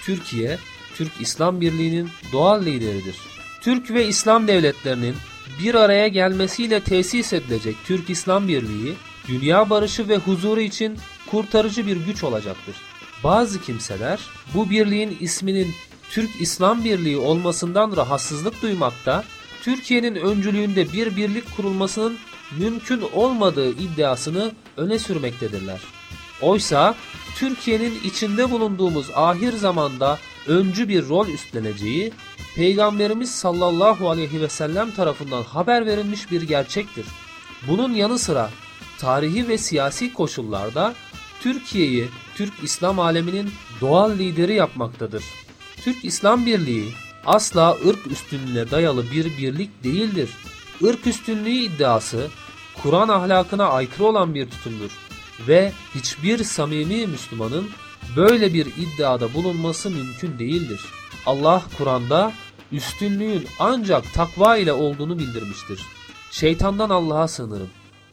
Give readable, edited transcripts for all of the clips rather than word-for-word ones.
Türkiye, Türk İslam Birliği'nin doğal lideridir. Türk ve İslam devletlerinin bir araya gelmesiyle tesis edilecek Türk İslam Birliği, dünya barışı ve huzuru için kurtarıcı bir güç olacaktır. Bazı kimseler bu birliğin isminin Türk İslam Birliği olmasından rahatsızlık duymakta, Türkiye'nin öncülüğünde bir birlik kurulmasının mümkün olmadığı iddiasını öne sürmektedirler. Oysa Türkiye'nin içinde bulunduğumuz ahir zamanda öncü bir rol üstleneceği, Peygamberimiz sallallahu aleyhi ve sellem tarafından haber verilmiş bir gerçektir. Bunun yanı sıra tarihi ve siyasi koşullarda Türkiye'yi Türk İslam aleminin doğal lideri yapmaktadır. Türk İslam Birliği asla ırk üstünlüğüne dayalı bir birlik değildir. Irk üstünlüğü iddiası Kur'an ahlakına aykırı olan bir tutumdur ve hiçbir samimi Müslümanın böyle bir iddiada bulunması mümkün değildir. Allah Kur'an'da üstünlüğün ancak takva ile olduğunu bildirmiştir. Şeytandan Allah'a sığınırım.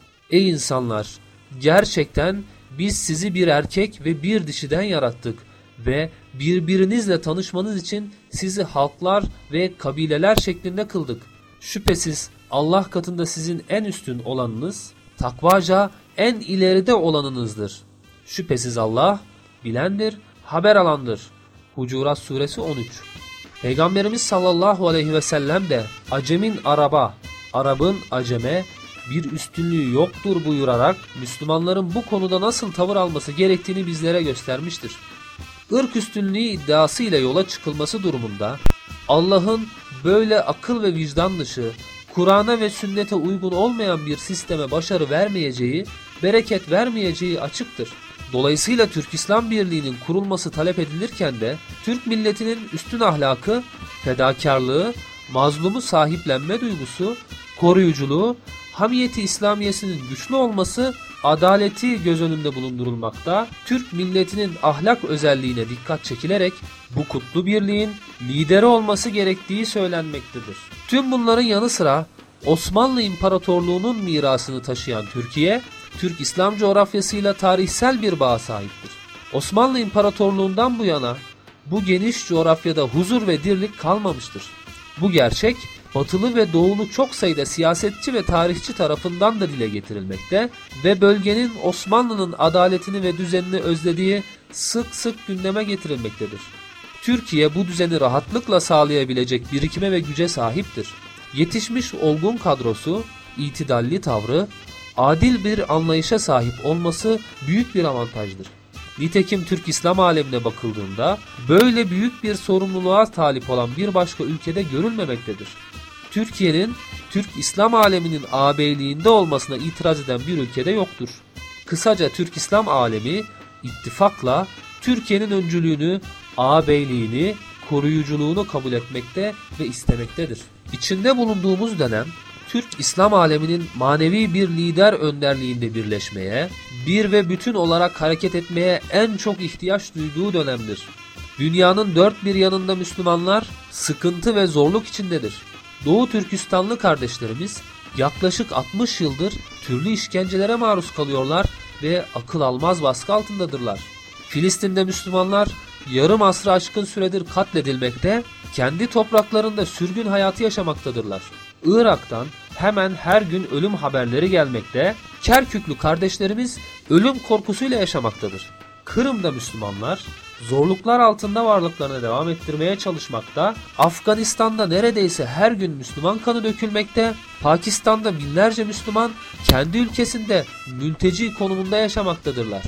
Ey insanlar! Gerçekten biz sizi bir erkek ve bir dişiden yarattık ve birbirinizle tanışmanız için sizi halklar ve kabileler şeklinde kıldık. Şüphesiz Allah katında sizin en üstün olanınız, takvaca en ileride olanınızdır. Şüphesiz Allah bilendir, haber alandır. Hucurat suresi 13. Peygamberimiz sallallahu aleyhi ve sellem de Acemin Arap'a, Arap'ın Acem'e bir üstünlüğü yoktur buyurarak Müslümanların bu konuda nasıl tavır alması gerektiğini bizlere göstermiştir. Irk üstünlüğü iddiası ile yola çıkılması durumunda Allah'ın böyle akıl ve vicdan dışı, Kur'an'a ve sünnete uygun olmayan bir sisteme başarı vermeyeceği, bereket vermeyeceği açıktır. Dolayısıyla Türk İslam Birliği'nin kurulması talep edilirken de Türk milletinin üstün ahlakı, fedakarlığı, mazlumu sahiplenme duygusu, koruyuculuğu, hamiyeti İslamiyesinin güçlü olması, adaleti göz önünde bulundurulmakta, Türk milletinin ahlak özelliğine dikkat çekilerek bu kutlu birliğin lideri olması gerektiği söylenmektedir. Tüm bunların yanı sıra Osmanlı İmparatorluğu'nun mirasını taşıyan Türkiye, Türk İslam coğrafyasıyla tarihsel bir bağa sahiptir. Osmanlı İmparatorluğu'ndan bu yana bu geniş coğrafyada huzur ve dirlik kalmamıştır. Bu gerçek batılı ve doğulu çok sayıda siyasetçi ve tarihçi tarafından da dile getirilmekte ve bölgenin Osmanlı'nın adaletini ve düzenini özlediği sık sık gündeme getirilmektedir. Türkiye bu düzeni rahatlıkla sağlayabilecek birikime ve güce sahiptir. Yetişmiş olgun kadrosu, itidalli tavrı, adil bir anlayışa sahip olması büyük bir avantajdır. Nitekim Türk İslam alemine bakıldığında böyle büyük bir sorumluluğa talip olan bir başka ülkede görülmemektedir. Türkiye'nin Türk İslam aleminin ağabeyliğinde olmasına itiraz eden bir ülkede yoktur. Kısaca Türk İslam alemi ittifakla Türkiye'nin öncülüğünü, ağabeyliğini, koruyuculuğunu kabul etmekte ve istemektedir. İçinde bulunduğumuz dönem Türk İslam aleminin manevi bir lider önderliğinde birleşmeye, bir ve bütün olarak hareket etmeye en çok ihtiyaç duyduğu dönemdir. Dünyanın dört bir yanında Müslümanlar sıkıntı ve zorluk içindedir. Doğu Türkistanlı kardeşlerimiz yaklaşık 60 yıldır türlü işkencelere maruz kalıyorlar ve akıl almaz baskı altındadırlar. Filistin'de Müslümanlar yarım asrı aşkın süredir katledilmekte, kendi topraklarında sürgün hayatı yaşamaktadırlar. Irak'tan hemen her gün ölüm haberleri gelmekte, Kerküklü kardeşlerimiz ölüm korkusuyla yaşamaktadır. Kırım'da Müslümanlar zorluklar altında varlıklarını devam ettirmeye çalışmakta, Afganistan'da neredeyse her gün Müslüman kanı dökülmekte, Pakistan'da binlerce Müslüman kendi ülkesinde mülteci konumunda yaşamaktadırlar.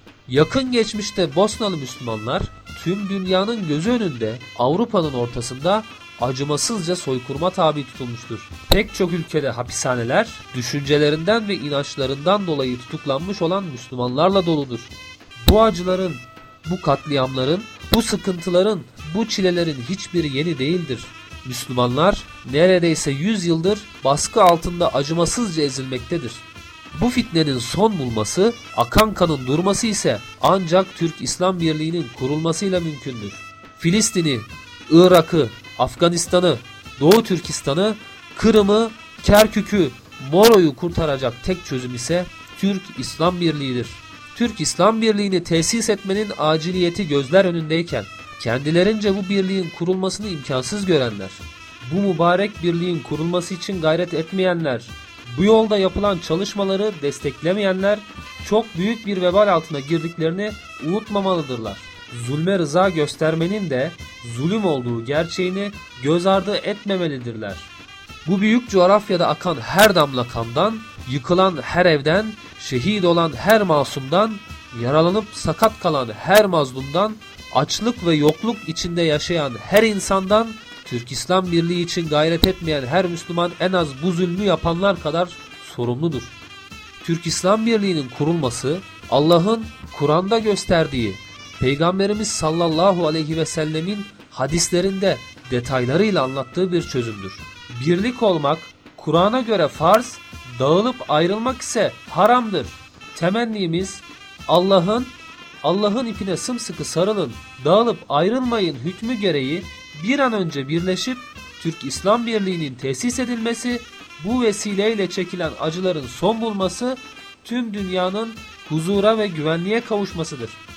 Yakın geçmişte Bosnalı Müslümanlar tüm dünyanın gözü önünde Avrupa'nın ortasında acımasızca soykırıma tabi tutulmuştur. Pek çok ülkede hapishaneler düşüncelerinden ve inançlarından dolayı tutuklanmış olan Müslümanlarla doludur. Bu acıların, bu katliamların, bu sıkıntıların, bu çilelerin hiçbiri yeni değildir. Müslümanlar neredeyse 100 yıldır baskı altında acımasızca ezilmektedir. Bu fitnenin son bulması, akan kanın durması ise ancak Türk İslam Birliği'nin kurulmasıyla mümkündür. Filistin'i, Irak'ı, Afganistan'ı, Doğu Türkistan'ı, Kırım'ı, Kerkük'ü, Moro'yu kurtaracak tek çözüm ise Türk İslam Birliği'dir. Türk İslam Birliği'ni tesis etmenin aciliyeti gözler önündeyken, kendilerince bu birliğin kurulmasını imkansız görenler, bu mübarek birliğin kurulması için gayret etmeyenler, bu yolda yapılan çalışmaları desteklemeyenler çok büyük bir vebal altına girdiklerini unutmamalıdırlar. Zulme rıza göstermenin de zulüm olduğu gerçeğini göz ardı etmemelidirler. Bu büyük coğrafyada akan her damla kandan, yıkılan her evden, şehit olan her masumdan, yaralanıp sakat kalan her mazlumdan, açlık ve yokluk içinde yaşayan her insandan, Türk İslam Birliği için gayret etmeyen her Müslüman en az bu zulmü yapanlar kadar sorumludur. Türk İslam Birliği'nin kurulması, Allah'ın Kur'an'da gösterdiği, Peygamberimiz sallallahu aleyhi ve sellemin hadislerinde detaylarıyla anlattığı bir çözümdür. Birlik olmak Kur'an'a göre farz, dağılıp ayrılmak ise haramdır. Temennimiz Allah'ın ipine sımsıkı sarılın, dağılıp ayrılmayın hükmü gereği bir an önce birleşip Türk İslam Birliği'nin tesis edilmesi, bu vesileyle çekilen acıların son bulması, tüm dünyanın huzura ve güvenliğe kavuşmasıdır.